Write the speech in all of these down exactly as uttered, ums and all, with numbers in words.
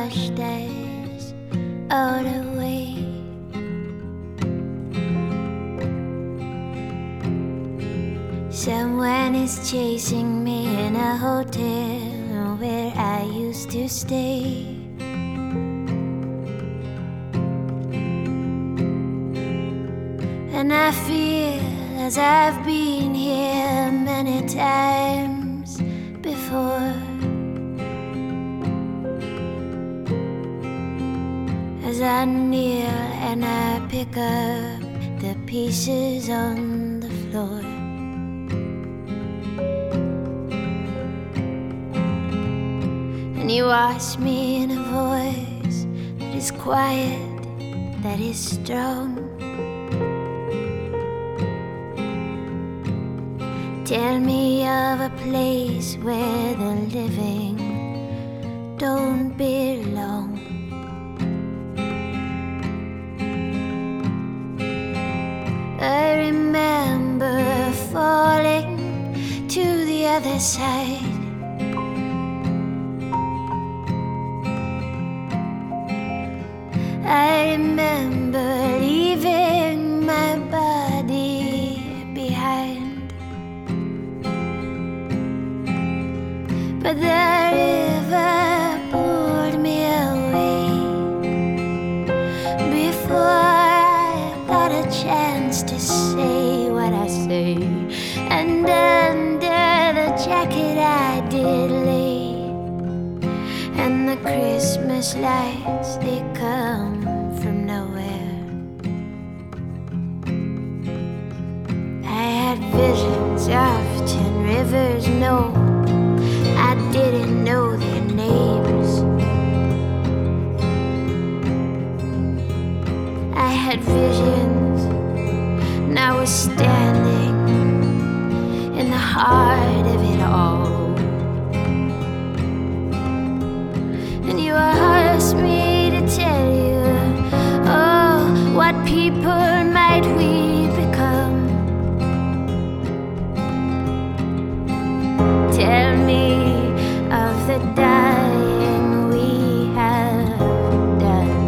washed us all away. Someone is chasing me in a hotel where I used to stay. And I feel as I've been here many times before, as I kneel and I pick up the pieces on the floor. And you ask me in a voice that is quiet, that is strong. Tell me of a place where the living don't belong. I remember falling to the other side. I remember leaving my body behind. But the river pulled me away before I got a chance to say what I say. And under the jacket I did lay, and the Christmas lights, they come from nowhere. I had visions of ten rivers, no, I didn't know their names. I had visions, and I was standing in the heart of it all. And you asked me to tell you, oh, what people might we become? Tell me of the dying we have done.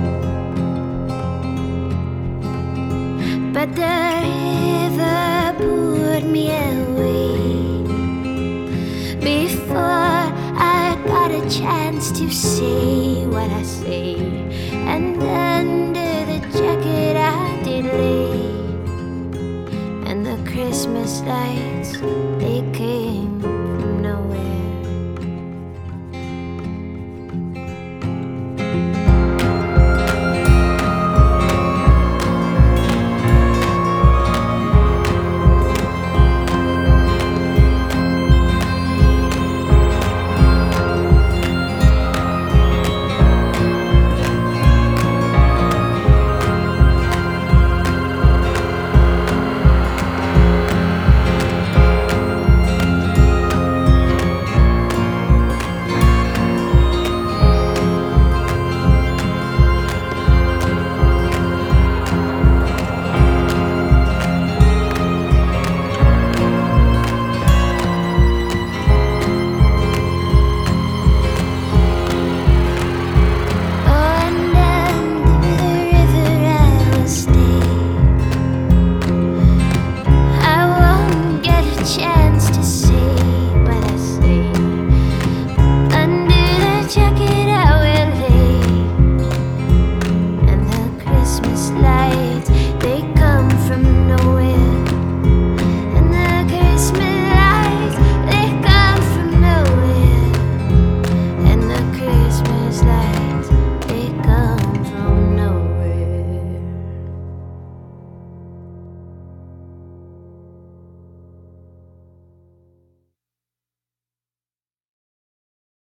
But the river pulled me away before I got a chance to say what I say. And under the jacket I did lay, and the Christmas lights